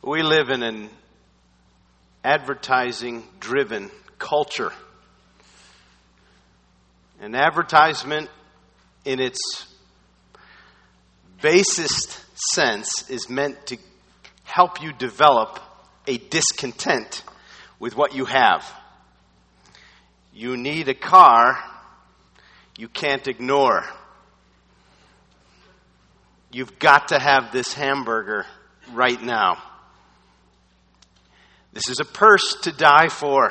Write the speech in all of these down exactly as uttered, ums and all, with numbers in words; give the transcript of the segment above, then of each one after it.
We live in an advertising-driven culture. An advertisement, in its basest sense, is meant to help you develop a discontent with what you have. You need a car you can't ignore. You've got to have this hamburger right now. This is a purse to die for.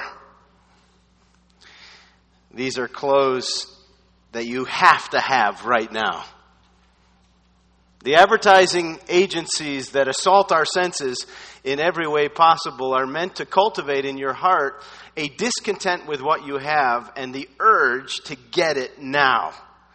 These are clothes that you have to have right now. The advertising agencies that assault our senses in every way possible are meant to cultivate in your heart a discontent with what you have and the urge to get it now.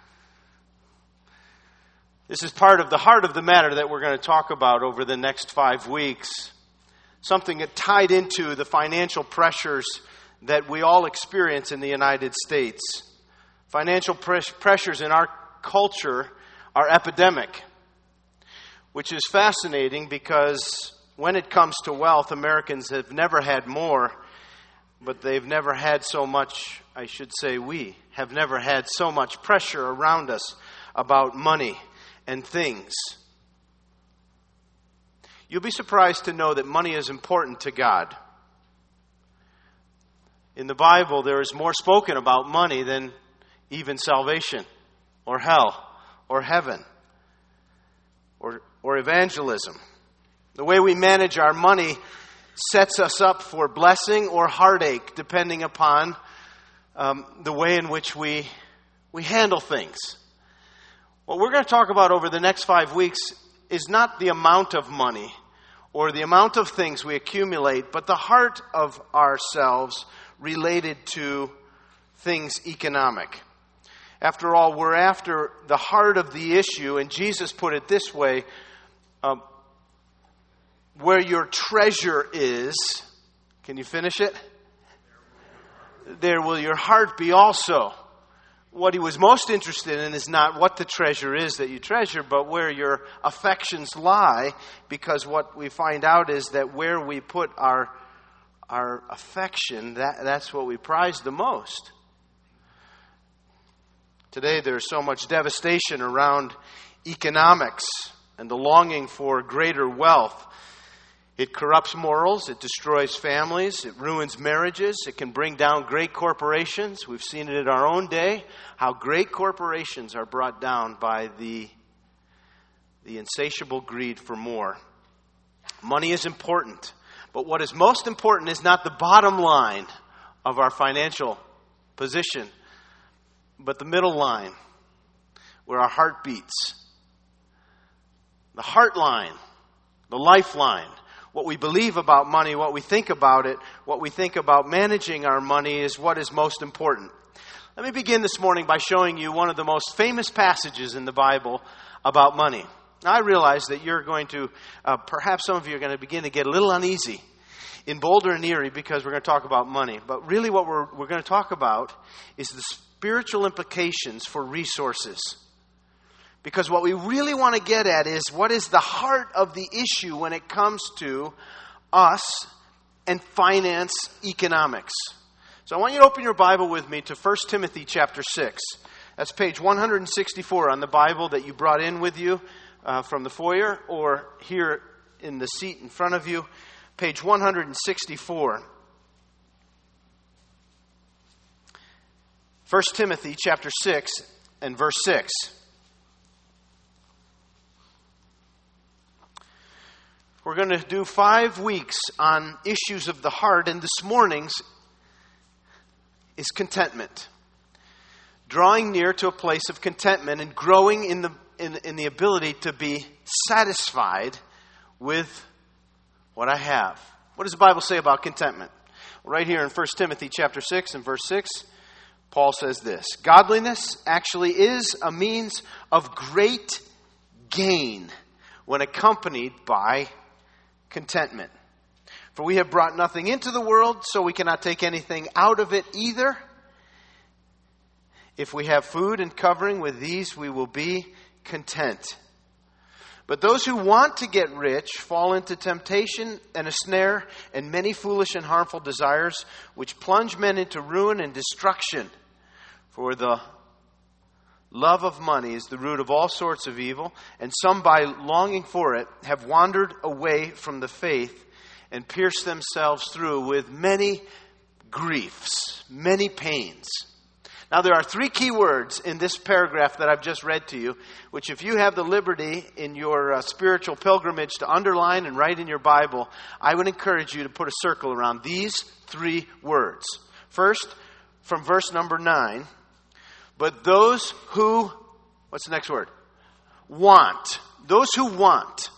This is part of the heart of the matter that we're going to talk about over the next five weeks. Something that tied into the financial pressures that we all experience in the United States. Financial pres- pressures in our culture are epidemic, which is fascinating because when it comes to wealth, Americans have never had more, but they've never had so much, I should say we, have never had so much pressure around us about money and things. You'll be surprised to know that money is important to God. In the Bible, there is more spoken about money than even salvation, or hell, or heaven, or, or evangelism. The way we manage our money sets us up for blessing or heartache, depending upon um, the way in which we, we handle things. What we're going to talk about over the next five weeks is not the amount of money or the amount of things we accumulate, but the heart of ourselves related to things economic. After all, we're after the heart of the issue, and Jesus put it this way, um, where your treasure is, can you finish it? There will your heart be also. What he was most interested in is not what the treasure is that you treasure, but where your affections lie, because what we find out is that where we put our our affection, that, that's what we prize the most. Today there's so much devastation around economics and the longing for greater wealth. It corrupts morals, it destroys families, it ruins marriages, it can bring down great corporations. We've seen it in our own day, how great corporations are brought down by the, the insatiable greed for more. Money is important, but what is most important is not the bottom line of our financial position, but the middle line, where our heart beats. The heart line, the lifeline. What we believe about money, what we think about it, what we think about managing our money is what is most important. Let me begin this morning by showing you one of the most famous passages in the Bible about money. Now, I realize that you're going to, uh, perhaps some of you are going to begin to get a little uneasy in Boulder and Erie because we're going to talk about money. But really what we're, we're going to talk about is the spiritual implications for resources. Because what we really want to get at is what is the heart of the issue when it comes to us and finance economics. So I want you to open your Bible with me to First Timothy chapter six. That's page one sixty-four on the Bible that you brought in with you uh, from the foyer or here in the seat in front of you. Page one sixty-four. First Timothy chapter six and verse six. We're going to do five weeks on issues of the heart, and this morning's is contentment. Drawing near to a place of contentment and growing in the in, in the ability to be satisfied with what I have. What does the Bible say about contentment? Well, right here in First Timothy chapter six and verse six, Paul says this: godliness actually is a means of great gain when accompanied by contentment. For we have brought nothing into the world, so we cannot take anything out of it either. If we have food and covering, with these we will be content. But those who want to get rich fall into temptation and a snare and many foolish and harmful desires, which plunge men into ruin and destruction. For the love of money is the root of all sorts of evil, and some by longing for it have wandered away from the faith and pierced themselves through with many griefs, many pains. Now, there are three key words in this paragraph that I've just read to you, which if you have the liberty in your uh, spiritual pilgrimage to underline and write in your Bible, I would encourage you to put a circle around these three words. First, from verse number nine, but those who, what's the next word? Want. Those who want.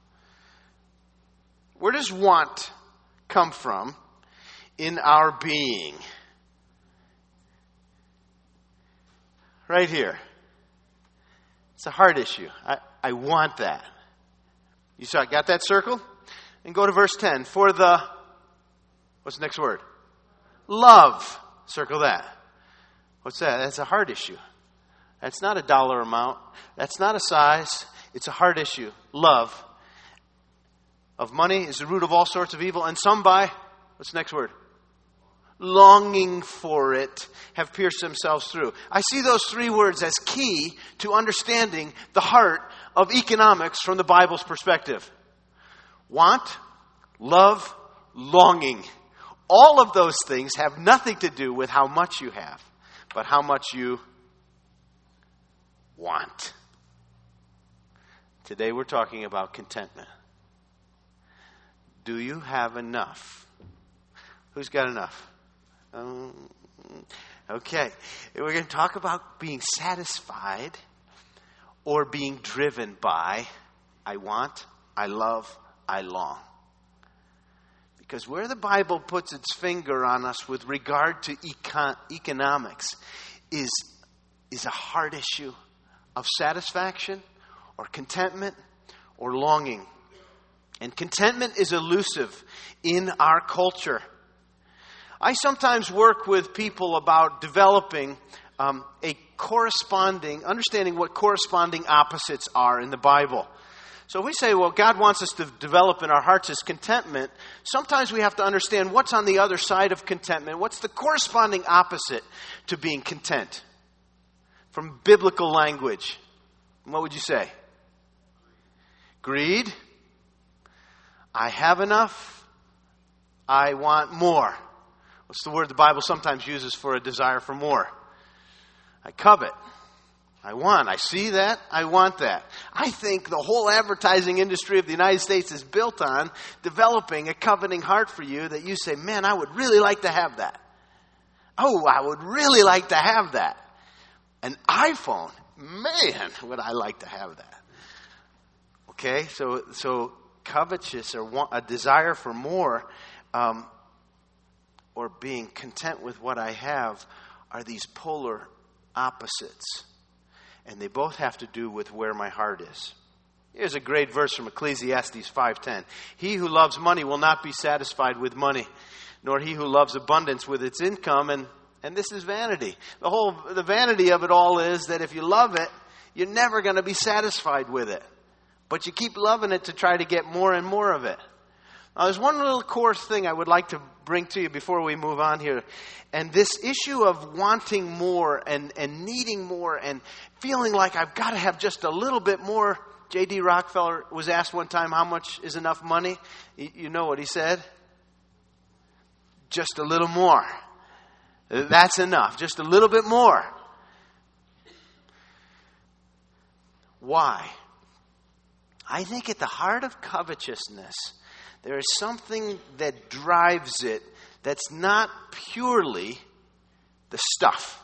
Where does want come from in our being? Right here. It's a heart issue. I, I want that. You saw, got that circle? And go to verse ten. For the, what's the next word? Love. Circle that. What's that? That's a heart issue. That's not a dollar amount. That's not a size. It's a heart issue. Love of money is the root of all sorts of evil. And some by, what's the next word? Longing for it, have pierced themselves through. I see those three words as key to understanding the heart of economics from the Bible's perspective. Want, love, longing. All of those things have nothing to do with how much you have, but how much you want. Today we're talking about contentment. Do you have enough? Who's got enough? Um, okay. We're going to talk about being satisfied or being driven by I want, I love, I long. Because where the Bible puts its finger on us with regard to econ- economics is, is a heart issue of satisfaction or contentment or longing. And contentment is elusive in our culture. I sometimes work with people about developing um, a corresponding, understanding what corresponding opposites are in the Bible. So we say, well, God wants us to develop in our hearts is contentment. Sometimes we have to understand what's on the other side of contentment. What's the corresponding opposite to being content? From biblical language, what would you say? Greed. I have enough. I want more. What's the word the Bible sometimes uses for a desire for more? I covet. I want. I see that. I want that. I think the whole advertising industry of the United States is built on developing a coveting heart for you that you say, man, I would really like to have that. Oh, I would really like to have that. An iPhone. Man, would I like to have that. Okay, so so covetous or want, a desire for more um, or being content with what I have are these polar opposites. And they both have to do with where my heart is. Here's a great verse from Ecclesiastes five ten. He who loves money will not be satisfied with money, nor he who loves abundance with its income. And, and this is vanity. The whole the vanity of it all is that if you love it, you're never going to be satisfied with it. But you keep loving it to try to get more and more of it. Now, there's one little core thing I would like to bring to you before we move on here. And this issue of wanting more and, and needing more and feeling like I've got to have just a little bit more. J D Rockefeller was asked one time, how much is enough money? You, you know what he said? Just a little more. That's enough. Just a little bit more. Why? I think at the heart of covetousness, there is something that drives it that's not purely the stuff.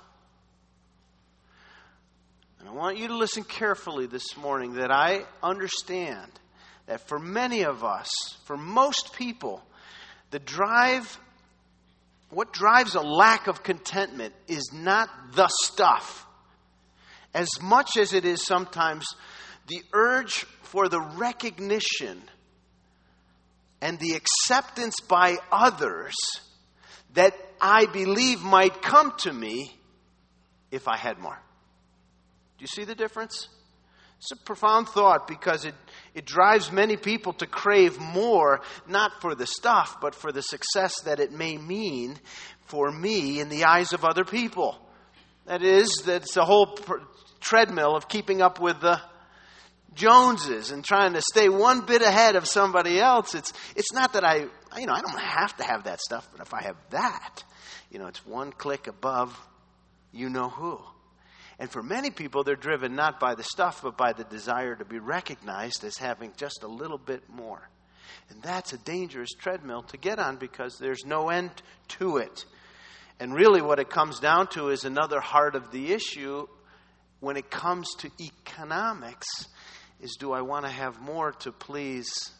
And I want you to listen carefully this morning that I understand that for many of us, for most people, the drive, what drives a lack of contentment is not the stuff, as much as it is sometimes the urge for the recognition and the acceptance by others that I believe might come to me if I had more. Do you see the difference? It's a profound thought because it, it drives many people to crave more, not for the stuff, but for the success that it may mean for me in the eyes of other people. That is, that's the whole pr- treadmill of keeping up with the Joneses and trying to stay one bit ahead of somebody else. It's it's not that I, you know, I don't have to have that stuff, but if I have that, you know, it's one click above you know who. And for many people, they're driven not by the stuff, but by the desire to be recognized as having just a little bit more. And that's a dangerous treadmill to get on because there's no end to it. And really what it comes down to is another heart of the issue when it comes to economics is, do I want to have more to please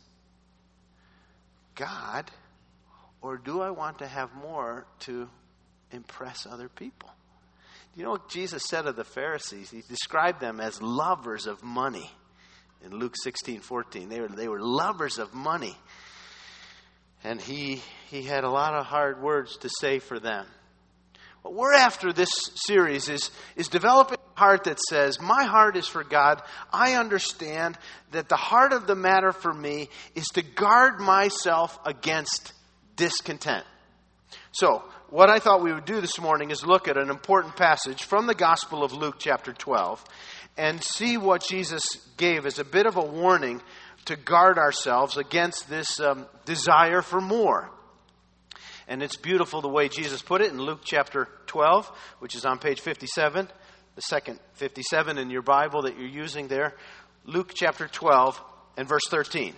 God, or do I want to have more to impress other people? You know what Jesus said of the Pharisees? He described them as lovers of money. In Luke sixteen fourteen, they were they were lovers of money. And he he had a lot of hard words to say for them. What we're after this series is, is developing a heart that says, my heart is for God. I understand that the heart of the matter for me is to guard myself against discontent. So, what I thought we would do this morning is look at an important passage from the Gospel of Luke chapter twelve and see what Jesus gave as a bit of a warning to guard ourselves against this um, desire for more. And it's beautiful the way Jesus put it in Luke chapter twelve, which is on page fifty-seven, the second fifty-seven in your Bible that you're using there. Luke chapter twelve and verse thirteen.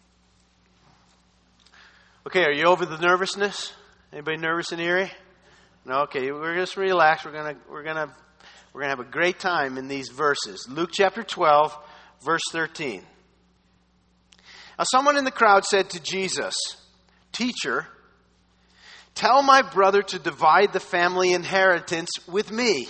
Okay, are you over the nervousness? Anybody nervous in here? No, okay, we're just relax. We're gonna we're gonna we're gonna have a great time in these verses. Luke chapter twelve, verse thirteen. Now someone in the crowd said to Jesus, "Teacher, tell my brother to divide the family inheritance with me."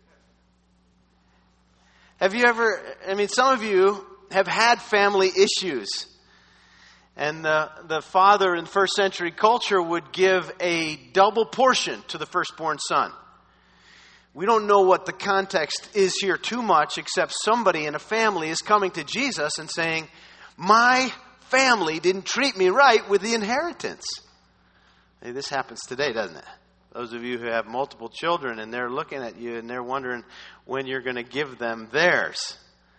Have you ever, I mean, some of you have had family issues. And the, the father in first century culture would give a double portion to the firstborn son. We don't know what the context is here too much, except somebody in a family is coming to Jesus and saying, my family didn't treat me right with the inheritance. Hey, this happens today, doesn't it? Those of you who have multiple children and they're looking at you and they're wondering when you're going to give them theirs.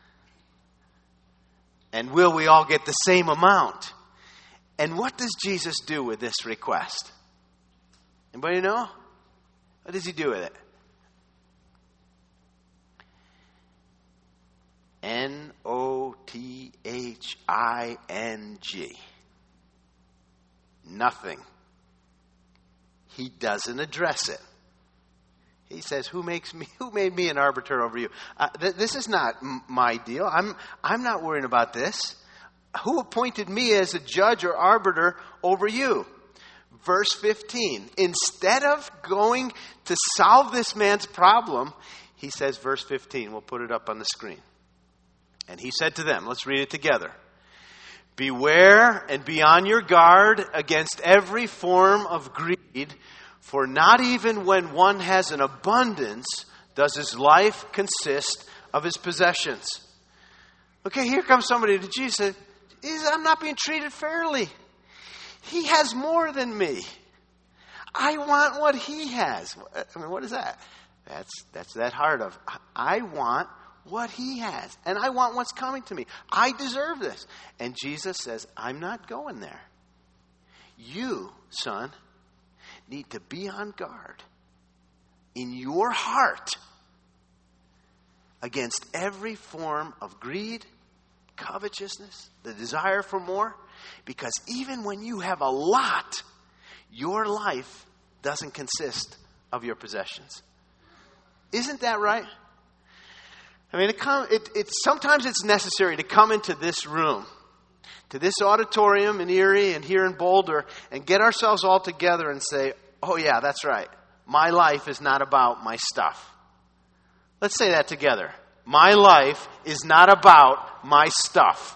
And will we all get the same amount? And what does Jesus do with this request? Anybody know? What does he do with it? N O T H I N G. Nothing. He doesn't address it. He says, "Who makes me? Who made me an arbiter over you?" Uh, th- this is not m- my deal. I'm I'm not worrying about this. Who appointed me as a judge or arbiter over you? Verse fifteen. Instead of going to solve this man's problem, he says, verse fifteen. We'll put it up on the screen. And he said to them, let's read it together. Beware and be on your guard against every form of greed, for not even when one has an abundance does his life consist of his possessions. Okay, here comes somebody to Jesus. I'm not being treated fairly. He has more than me. I want what he has. I mean, what is that? That's that's that heart of, I want what he has. And I want what's coming to me. I deserve this. And Jesus says, I'm not going there. You, son, need to be on guard in your heart against every form of greed, covetousness, the desire for more, because even when you have a lot, your life doesn't consist of your possessions. Isn't that right? I mean, it, come, it, it sometimes it's necessary to come into this room, to this auditorium in Erie and here in Boulder, and get ourselves all together and say, oh yeah, that's right. My life is not about my stuff. Let's say that together. My life is not about my stuff.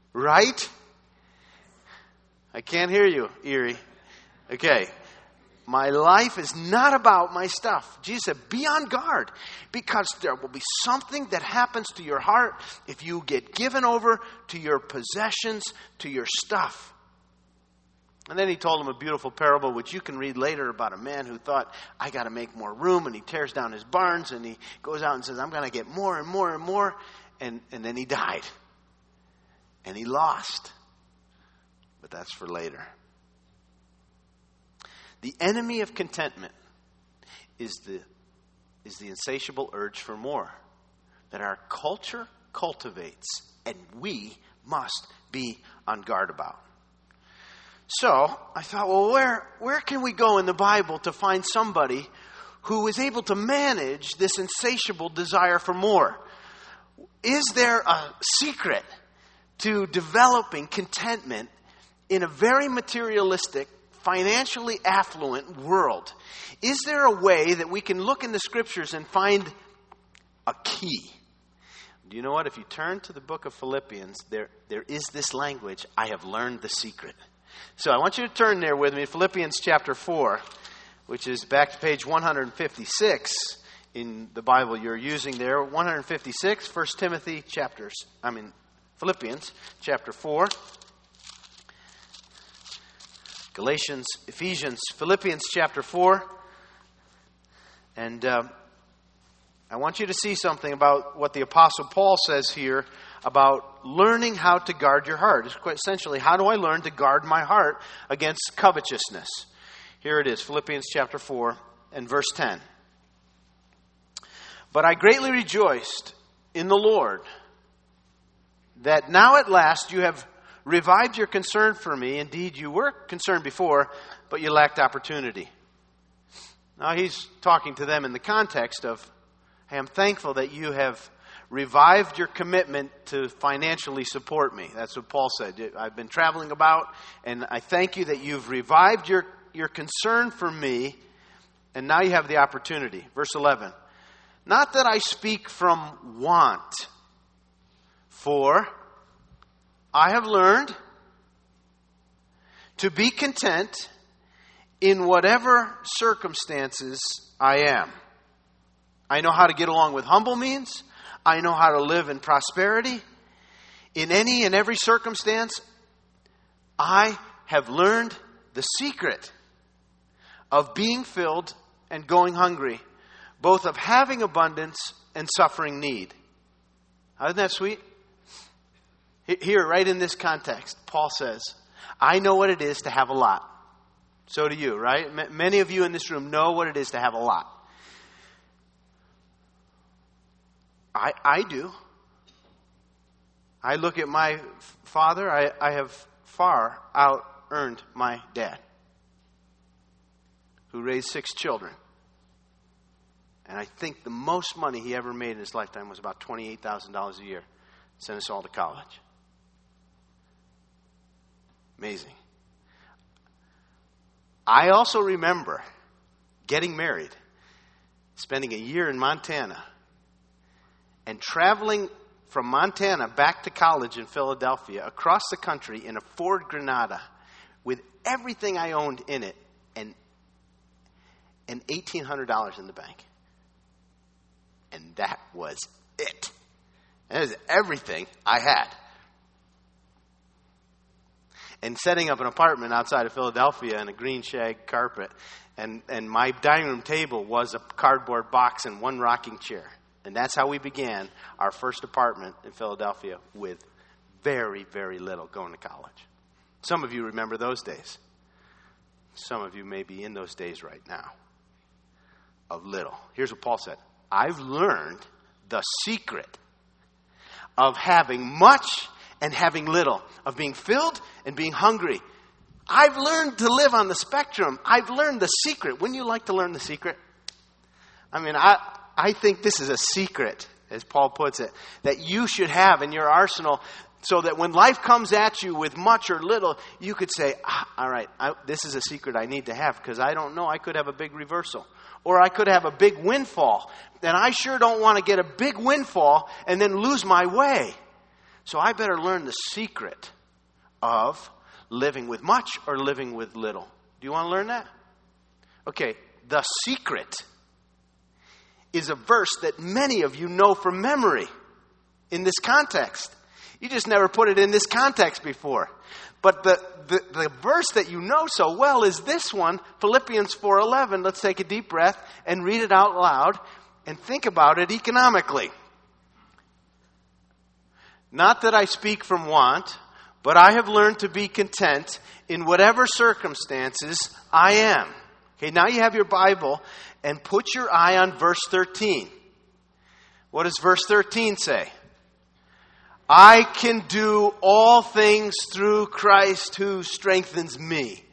Right? I can't hear you, Erie. Okay. My life is not about my stuff. Jesus said, be on guard, because there will be something that happens to your heart if you get given over to your possessions, to your stuff. And then he told him a beautiful parable, which you can read later, about a man who thought, I got to make more room, and he tears down his barns, and he goes out and says, I'm going to get more and more and more, and, and then he died. And he lost. But that's for later. The enemy of contentment is the, is the insatiable urge for more that our culture cultivates, and we must be on guard about. So I thought, well, where, where can we go in the Bible to find somebody who is able to manage this insatiable desire for more? Is there a secret to developing contentment in a very materialistic, financially affluent world? Is there a way that we can look in the Scriptures and find a key? Do you know what? If you turn to the book of Philippians, there, there is this language, I have learned the secret. So I want you to turn there with me, Philippians chapter four, which is back to page one fifty-six in the Bible you're using there. one fifty-six, First Timothy chapters, I mean, Philippians chapter four. Galatians, Ephesians, Philippians chapter four. And uh, I want you to see something about what the Apostle Paul says here about learning how to guard your heart. It's quite essentially, how do I learn to guard my heart against covetousness? Here it is, Philippians chapter four and verse ten. But I greatly rejoiced in the Lord that now at last you have revived your concern for me. Indeed, you were concerned before, but you lacked opportunity. Now he's talking to them in the context of, hey, I'm thankful that you have revived your commitment to financially support me. That's what Paul said. I've been traveling about, and I thank you that you've revived your, your concern for me, and now you have the opportunity. Verse eleven. Not that I speak from want, for I have learned to be content in whatever circumstances I am. I know how to get along with humble means. I know how to live in prosperity. In any and every circumstance, I have learned the secret of being filled and going hungry, both of having abundance and suffering need. Isn't that sweet? Here, right in this context, Paul says, I know what it is to have a lot. So do you, right? M- many of you in this room know what it is to have a lot. I, I do. I look at my father, I, I have far out-earned my dad, who raised six children. And I think the most money he ever made in his lifetime was about twenty-eight thousand dollars a year. Sent us all to college. Amazing. I also remember getting married, spending a year in Montana, and traveling from Montana back to college in Philadelphia, across the country in a Ford Granada with everything I owned in it, and, and eighteen hundred dollars in the bank. And that was it. That was everything I had. And setting up an apartment outside of Philadelphia in a green shag carpet, and, and my dining room table was a cardboard box and one rocking chair. And that's how we began our first apartment in Philadelphia, with very, very little, going to college. Some of you remember those days. Some of you may be in those days right now of little. Here's what Paul said. I've learned the secret of having much and having little, of being filled and being hungry. I've learned to live on the spectrum. I've learned the secret. Wouldn't you like to learn the secret? I mean, I... I think this is a secret, as Paul puts it, that you should have in your arsenal, so that when life comes at you with much or little, you could say, ah, all right, I, this is a secret I need to have, because I don't know, I could have a big reversal. Or I could have a big windfall. And I sure don't want to get a big windfall and then lose my way. So I better learn the secret of living with much or living with little. Do you want to learn that? Okay, the secret is a verse that many of you know from memory in this context. You just never put it in this context before. But the, the, the verse that you know so well is this one, Philippians four eleven. Let's take a deep breath and read it out loud and think about it economically. Not that I speak from want, but I have learned to be content in whatever circumstances I am. Okay, now you have your Bible, and put your eye on verse thirteen. What does verse thirteen say? I can do all things through Christ who strengthens me.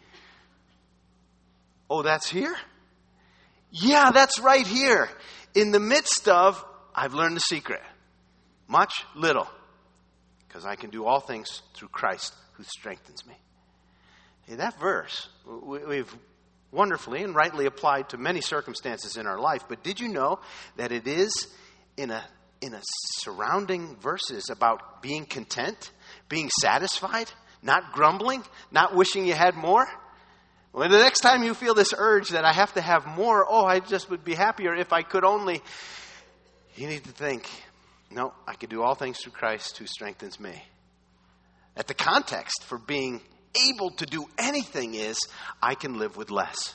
Oh, that's here? Yeah, that's right here. In the midst of, I've learned the secret. Much, little. Because I can do all things through Christ who strengthens me. Hey, that verse, we've wonderfully and rightly applied to many circumstances in our life. But did you know that it is in a in a surrounding verses about being content, being satisfied, not grumbling, not wishing you had more? Well, the next time you feel this urge that I have to have more, oh, I just would be happier if I could only, you need to think, no, I can do all things through Christ who strengthens me. That the context for being able to do anything is, I can live with less.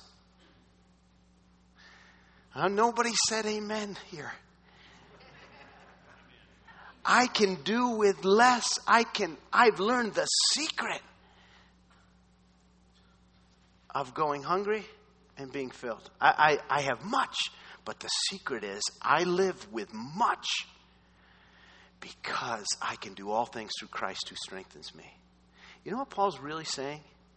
Now, nobody said amen here. I can do with less. I can, I've learned the secret of going hungry and being filled. I, I, I have much, but the secret is I live with much because I can do all things through Christ who strengthens me. You know what Paul's really saying?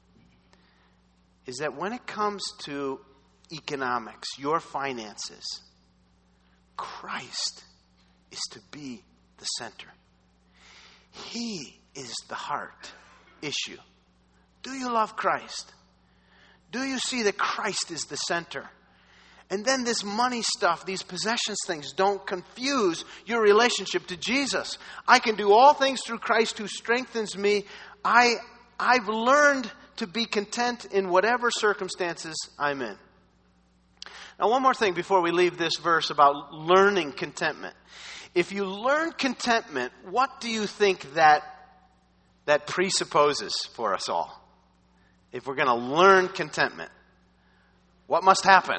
Is that when it comes to economics, your finances, Christ is to be the center. He is the heart issue. Do you love Christ? Do you see that Christ is the center? And then this money stuff, these possessions things, don't confuse your relationship to Jesus. I can do all things through Christ who strengthens me. I, I've learned to be content in whatever circumstances I'm in. Now, one more thing before we leave this verse about learning contentment. If you learn contentment, what do you think that, that presupposes for us all? If we're going to learn contentment, what must happen?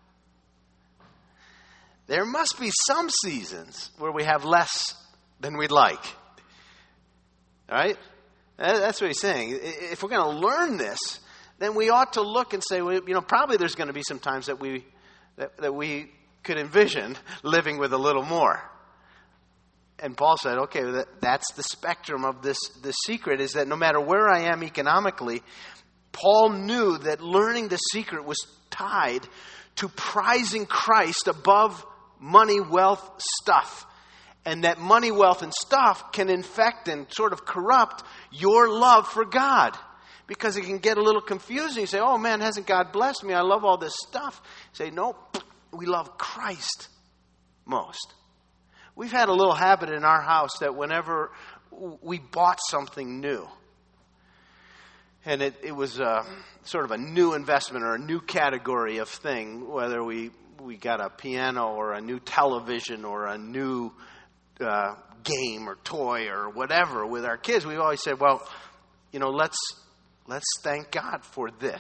There must be some seasons where we have less than we'd like. All right? That's what he's saying. If we're going to learn this, then we ought to look and say, well, you know, probably there's going to be some times that we that, that we could envision living with a little more. And Paul said, okay, that, that's the spectrum of this. The secret is that no matter where I am economically, Paul knew that learning the secret was tied to prizing Christ above money, wealth, stuff. And that money, wealth, and stuff can infect and sort of corrupt your love for God. Because it can get a little confusing. You say, oh man, hasn't God blessed me? I love all this stuff. You say, no, we love Christ most. We've had a little habit in our house that whenever we bought something new, and it, it was a, sort of a new investment or a new category of thing, whether we, we got a piano or a new television or a new uh, game or toy or whatever with our kids, we always said, well, you know, let's let's thank God for this.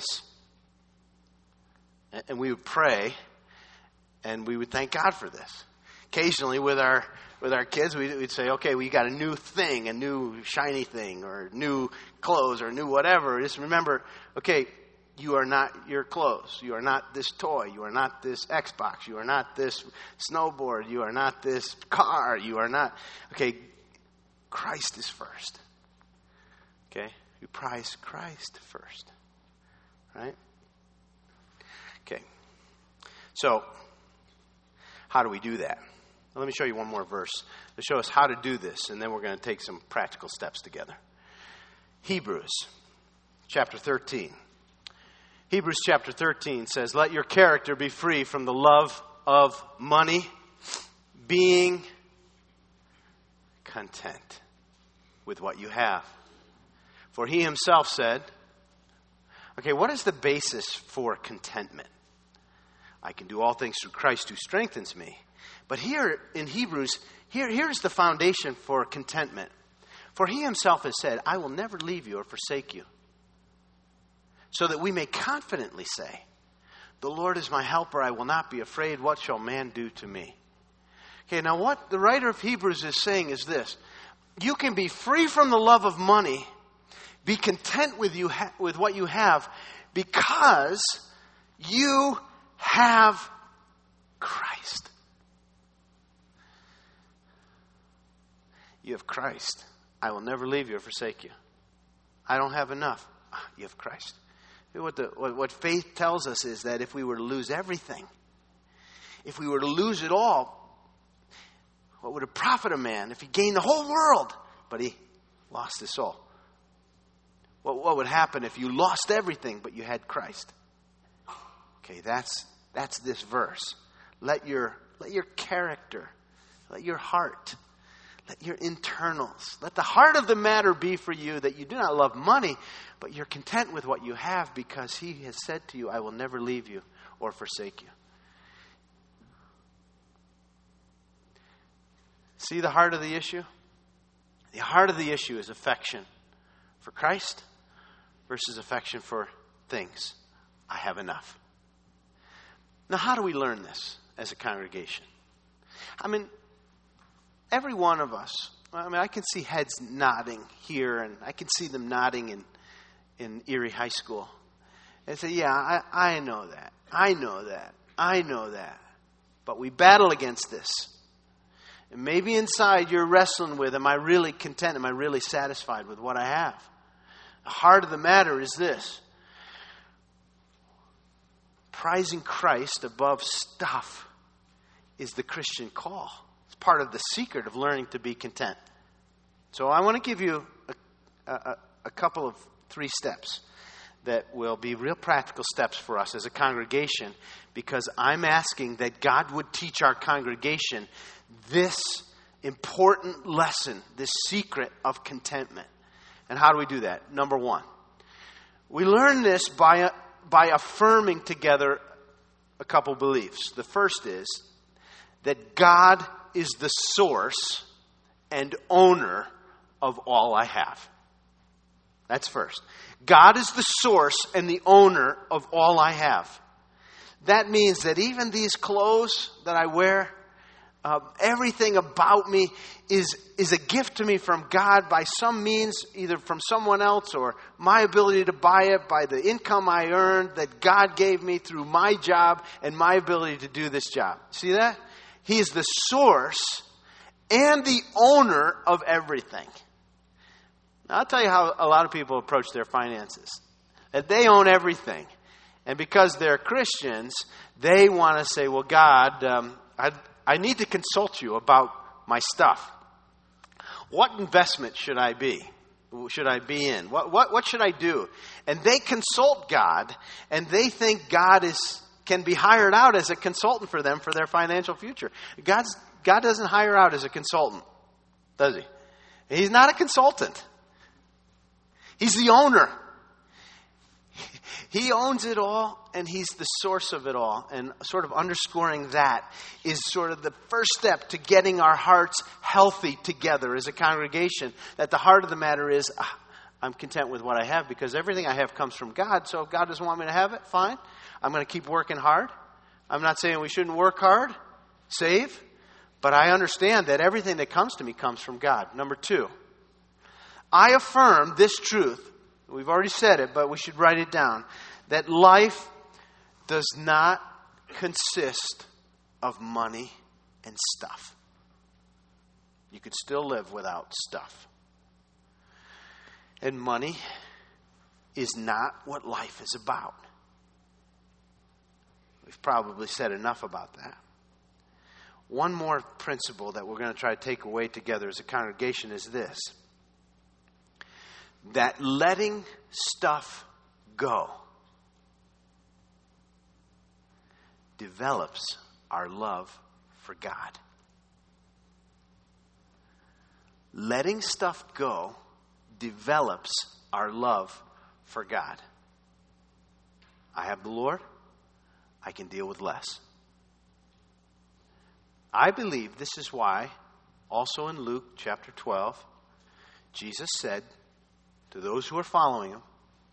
And, and we would pray and we would thank God for this. Occasionally with our with our kids, we'd, we'd say, okay, we got a new thing, a new shiny thing, or new clothes, or new whatever. Just remember, okay, you are not your clothes. You are not this toy. You are not this Xbox. You are not this snowboard. You are not this car. You are not... Okay, Christ is first. Okay? You prize Christ first. Right? Okay. So, how do we do that? Well, let me show you one more verse to show us how to do this, and then we're going to take some practical steps together. Hebrews chapter thirteen. Hebrews chapter thirteen says, let your character be free from the love of money, being content with what you have. For he himself said, okay, what is the basis for contentment? I can do all things through Christ who strengthens me. But here in Hebrews, here, here's the foundation for contentment. For he himself has said, I will never leave you or forsake you. So that we may confidently say, the Lord is my helper, I will not be afraid. What shall man do to me? Okay, now what the writer of Hebrews is saying is this. You can be free from the love of money, be content with you ha- with what you have, because you have Christ. You have Christ. I will never leave you or forsake you. I don't have enough. You have Christ. What, the, what, what faith tells us is that if we were to lose everything, if we were to lose it all, what would it profit a man if he gained the whole world, but he lost his soul? What, what would happen if you lost everything, but you had Christ? Okay, that's that's this verse. Let your let your character, let your heart, let your internals, let the heart of the matter be for you that you do not love money, but you're content with what you have because he has said to you, I will never leave you or forsake you. See the heart of the issue? The heart of the issue is affection for Christ versus affection for things. I have enough. Now, how do we learn this as a congregation? I mean, every one of us, I mean, I can see heads nodding here, and I can see them nodding in, in Erie High School. And say, yeah, I, I know that. I know that. I know that. But we battle against this. And maybe inside you're wrestling with, am I really content? Am I really satisfied with what I have? The heart of the matter is this. Prizing Christ above stuff is the Christian call. It's part of the secret of learning to be content. So I want to give you a, a, a couple of three steps that will be real practical steps for us as a congregation, because I'm asking that God would teach our congregation this important lesson, this secret of contentment. And how do we do that? Number one, we learn this by, by affirming together a couple beliefs. The first is that God is the source and owner of all I have. That's first. God is the source and the owner of all I have. That means that even these clothes that I wear, Uh, everything about me is, is a gift to me from God by some means, either from someone else or my ability to buy it by the income I earned that God gave me through my job and my ability to do this job. See that? He is the source and the owner of everything. Now, I'll tell you how a lot of people approach their finances. That they own everything. And because they're Christians, they want to say, well, God, um, I... I need to consult you about my stuff. What investment should I be? Should I be in? What, what, what should I do? And they consult God, and they think God is can be hired out as a consultant for them for their financial future. God's, God doesn't hire out as a consultant, does he? He's not a consultant. He's the owner. He owns it all, and he's the source of it all. And sort of underscoring that is sort of the first step to getting our hearts healthy together as a congregation. That the heart of the matter is, ah, I'm content with what I have because everything I have comes from God. So if God doesn't want me to have it, fine. I'm going to keep working hard. I'm not saying we shouldn't work hard, save. But I understand that everything that comes to me comes from God. Number two, I affirm this truth. We've already said it, but we should write it down. That life does not consist of money and stuff. You could still live without stuff. And money is not what life is about. We've probably said enough about that. One more principle that we're going to try to take away together as a congregation is this. That letting stuff go develops our love for God. Letting stuff go develops our love for God. I have the Lord. I can deal with less. I believe this is why, also in Luke chapter twelve, Jesus said to those who are following him,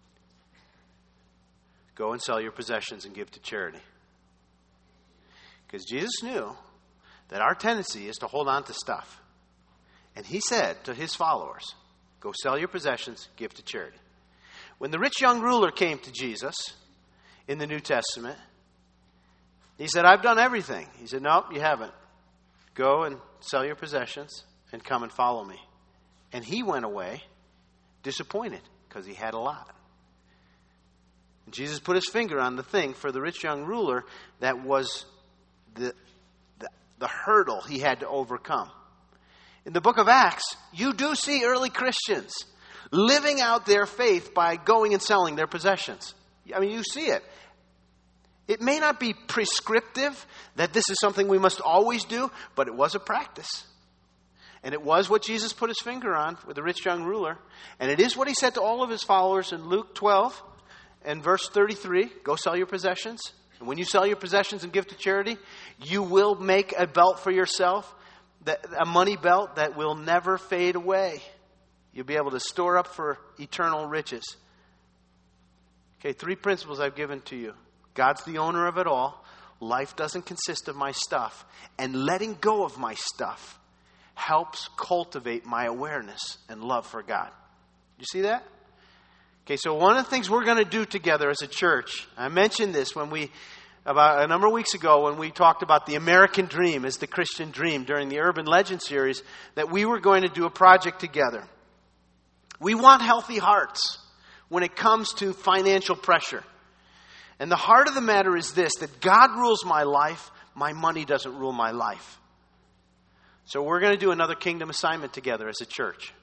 go and sell your possessions and give to charity. Because Jesus knew that our tendency is to hold on to stuff. And he said to his followers, go sell your possessions, give to charity. When the rich young ruler came to Jesus in the New Testament, he said, I've done everything. He said, no, you haven't. Go and sell your possessions and come and follow me. And he went away disappointed because he had a lot. And Jesus put his finger on the thing for the rich young ruler that was the, the, the hurdle he had to overcome. In the book of Acts, you do see early Christians living out their faith by going and selling their possessions. I mean, you see it. It may not be prescriptive that this is something we must always do, but it was a practice. And it was what Jesus put his finger on with the rich young ruler. And it is what he said to all of his followers in Luke twelve and verse thirty-three. Go sell your possessions. And when you sell your possessions and give to charity, you will make a belt for yourself, a money belt that will never fade away. You'll be able to store up for eternal riches. Okay, three principles I've given to you. God's the owner of it all. Life doesn't consist of my stuff. And letting go of my stuff helps cultivate my awareness and love for God. You see that? Okay, so one of the things we're going to do together as a church, I mentioned this when we, about a number of weeks ago, when we talked about the American dream as the Christian dream during the Urban Legend series, that we were going to do a project together. We want healthy hearts when it comes to financial pressure. And the heart of the matter is this, that God rules my life, my money doesn't rule my life. So we're going to do another kingdom assignment together as a church.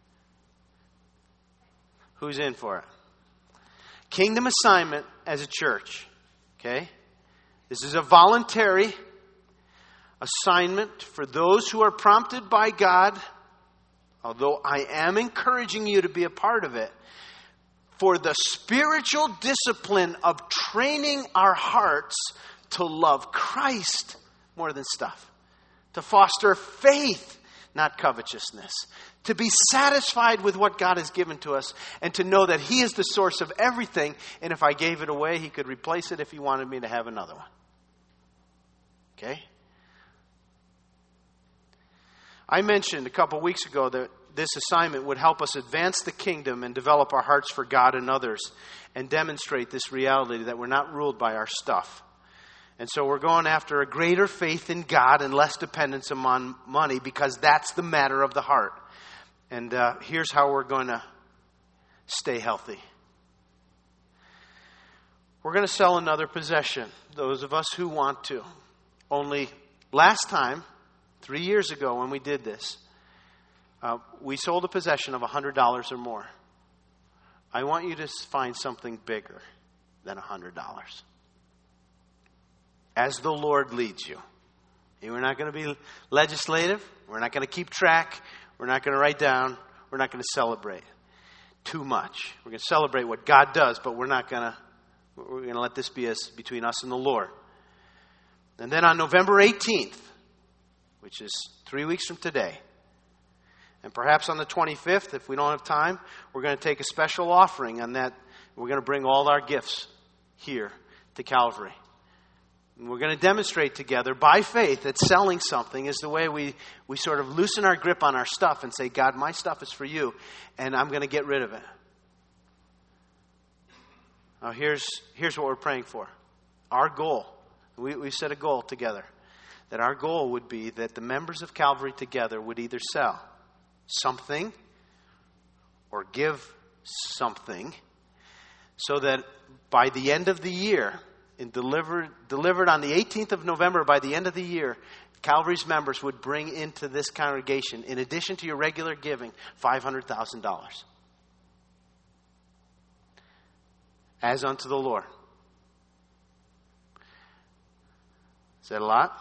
Who's in for it? Kingdom assignment as a church. Okay? This is a voluntary assignment for those who are prompted by God, although I am encouraging you to be a part of it, for the spiritual discipline of training our hearts to love Christ more than stuff. To foster faith, not covetousness. To be satisfied with what God has given to us. And to know that He is the source of everything. And if I gave it away, He could replace it if He wanted me to have another one. Okay? I mentioned a couple weeks ago that this assignment would help us advance the kingdom and develop our hearts for God and others. And demonstrate this reality that we're not ruled by our stuff. And so we're going after a greater faith in God and less dependence on money, because that's the matter of the heart. And uh, here's how we're going to stay healthy. We're going to sell another possession, those of us who want to. Only last time, three years ago when we did this, uh, we sold a possession of one hundred dollars or more. I want you to find something bigger than one hundred dollars. As the Lord leads you. We're not going to be legislative. We're not going to keep track. We're not going to write down. We're not going to celebrate too much. We're going to celebrate what God does, but we're not going to, we're going to let this be us, between us and the Lord. And then on November eighteenth, which is three weeks from today, and perhaps on the twenty-fifth, if we don't have time, we're going to take a special offering on that. We're going to bring all our gifts here to Calvary. And we're going to demonstrate together by faith that selling something is the way we, we sort of loosen our grip on our stuff and say, God, my stuff is for you, and I'm going to get rid of it. Now here's, here's what we're praying for. Our goal, we, we set a goal together, that our goal would be that the members of Calvary together would either sell something or give something, so that by the end of the year, and delivered, delivered on the eighteenth of November, by the end of the year, Calvary's members would bring into this congregation, in addition to your regular giving, five hundred thousand dollars. As unto the Lord. Is that a lot?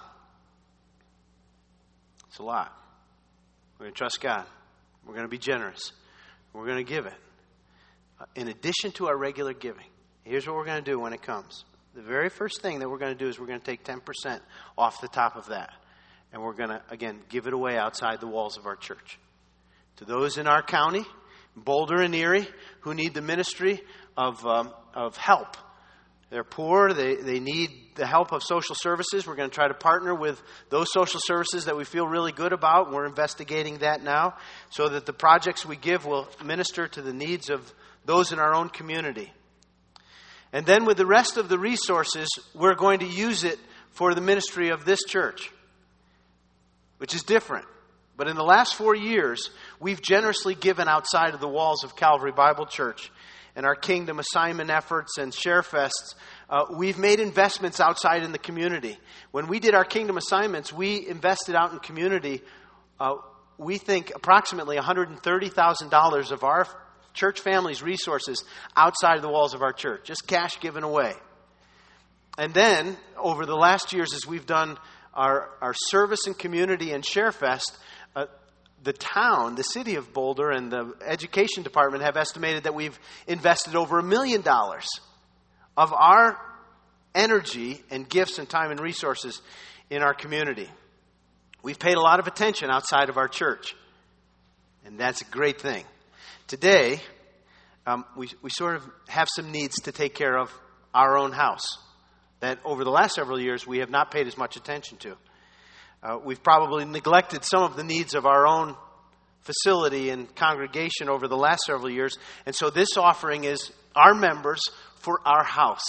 It's a lot. We're going to trust God. We're going to be generous. We're going to give it. In addition to our regular giving. Here's what we're going to do when it comes. the very first thing that we're going to do is we're going to take ten percent off the top of that. And we're going to, again, give it away outside the walls of our church. To those in our county, Boulder and Erie, who need the ministry of um, of help. They're poor. They, they need the help of social services. We're going to try to partner with those social services that we feel really good about. We're investigating that now so that the projects we give will minister to the needs of those in our own community. And then with the rest of the resources, we're going to use it for the ministry of this church, which is different. But in the last four years, we've generously given outside of the walls of Calvary Bible Church and our kingdom assignment efforts and share fests. Uh, we've made investments outside in the community. When we did our kingdom assignments, we invested out in community, uh, we think approximately one hundred thirty thousand dollars of our church family's resources outside of the walls of our church, just cash given away. And then, over the last years, as we've done our, our service and community and share fest, uh, the town, the city of Boulder, and the education department have estimated that we've invested over a million dollars of our energy and gifts and time and resources in our community. We've paid a lot of attention outside of our church, and that's a great thing. Today, um, we, we sort of have some needs to take care of our own house that over the last several years we have not paid as much attention to. Uh, we've probably neglected some of the needs of our own facility and congregation over the last several years. And so this offering is our members for our house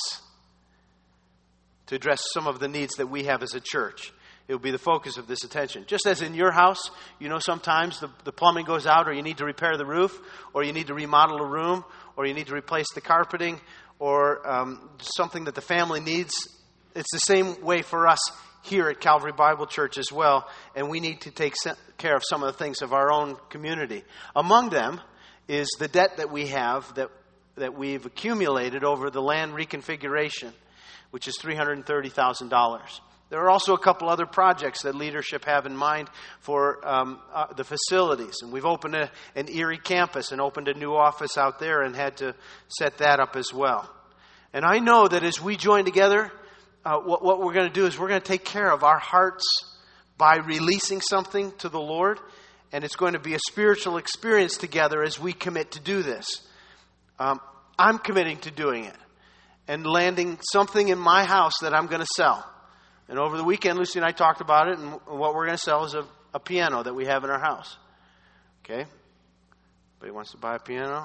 to address some of the needs that we have as a church. It will be the focus of this attention. Just as in your house, you know, sometimes the, the plumbing goes out, or you need to repair the roof, or you need to remodel a room, or you need to replace the carpeting, or um, something that the family needs. It's the same way for us here at Calvary Bible Church as well, and we need to take care of some of the things of our own community. Among them is the debt that we have that that we've accumulated over the land reconfiguration, which is three hundred thirty thousand dollars. There are also a couple other projects that leadership have in mind for um, uh, the facilities. And we've opened a, an Erie campus and opened a new office out there and had to set that up as well. And I know that as we join together, uh, what, what we're going to do is we're going to take care of our hearts by releasing something to the Lord. And it's going to be a spiritual experience together as we commit to do this. Um, I'm committing to doing it and landing something in my house that I'm going to sell. And over the weekend, Lucy and I talked about it, and what we're going to sell is a, a piano that we have in our house. Okay? Anybody wants to buy a piano?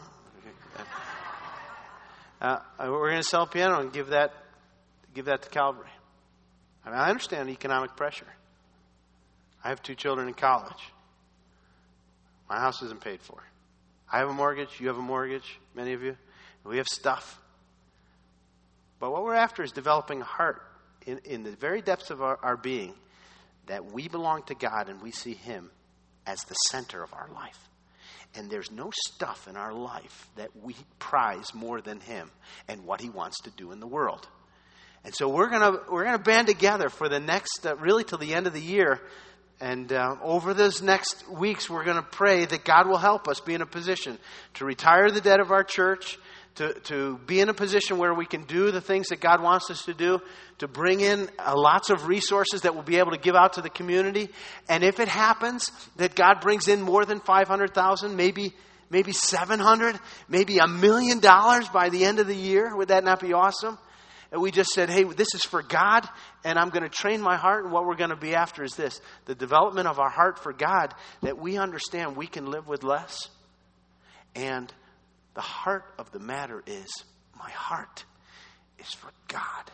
Uh, we're going to sell a piano and give that give that to Calvary. I mean, I understand economic pressure. I have two children in college. My house isn't paid for. I have a mortgage. You have a mortgage, many of you. We have stuff. But what we're after is developing a heart in, in the very depths of our, our being that we belong to God and we see Him as the center of our life. And there's no stuff in our life that we prize more than Him and what He wants to do in the world. And so we're gonna we're gonna band together for the next, uh, really till the end of the year. And uh, over those next weeks, we're going to pray that God will help us be in a position to retire the debt of our church, to, to be in a position where we can do the things that God wants us to do, to bring in uh, lots of resources that we'll be able to give out to the community. And if it happens that God brings in more than five hundred thousand dollars, maybe maybe seven hundred thousand dollars, maybe a million dollars by the end of the year, would that not be awesome? And we just said, hey, this is for God, and I'm going to train my heart, and what we're going to be after is this, the development of our heart for God, that we understand we can live with less. And the heart of the matter is, my heart is for God.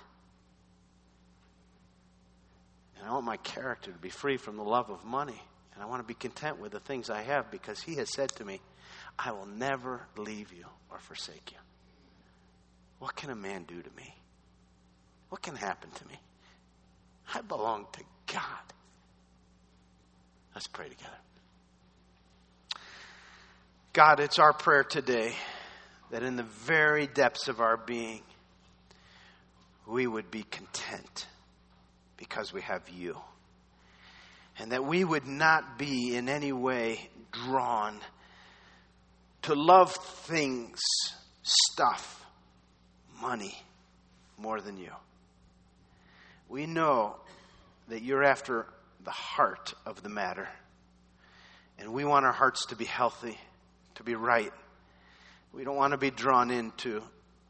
And I want my character to be free from the love of money. And I want to be content with the things I have, because He has said to me, I will never leave you or forsake you. What can a man do to me? What can happen to me? I belong to God. Let's pray together. God, it's our prayer today that in the very depths of our being, we would be content because we have You. And that we would not be in any way drawn to love things, stuff, money, more than you. We know that you're after the heart of the matter. And we want our hearts to be healthy, to be right. We don't want to be drawn into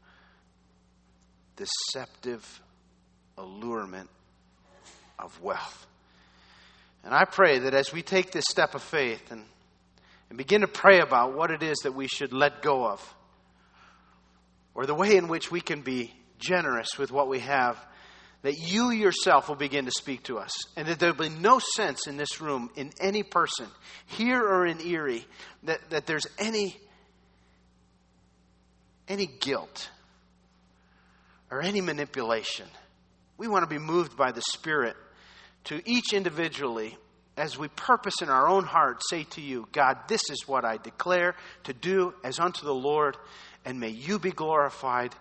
deceptive allurement of wealth. And I pray that as we take this step of faith and, and begin to pray about what it is that we should let go of, or the way in which we can be generous with what we have, that you yourself will begin to speak to us. And that there will be no sense in this room, in any person, here or in Erie, that, that there's any, any guilt or any manipulation. We want to be moved by the Spirit to each individually, as we purpose in our own heart, say to you, God, this is what I declare to do as unto the Lord, and may you be glorified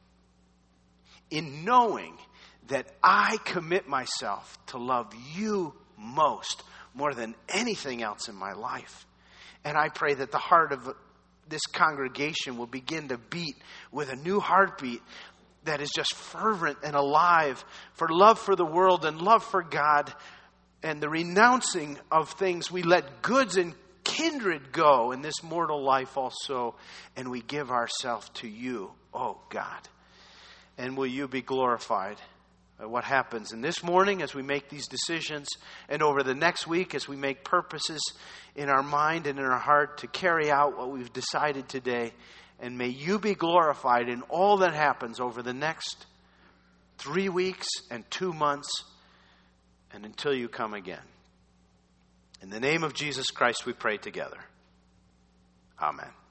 in knowing that I commit myself to love you most, more than anything else in my life. And I pray that the heart of this congregation will begin to beat with a new heartbeat that is just fervent and alive for love for the world and love for God, and the renouncing of things. We let goods and kindred go in this mortal life also, and we give ourselves to you, oh God. And will you be glorified by what happens in this morning as we make these decisions, and over the next week as we make purposes in our mind and in our heart to carry out what we've decided today. And may you be glorified in all that happens over the next three weeks and two months and until you come again. In the name of Jesus Christ we pray together. Amen.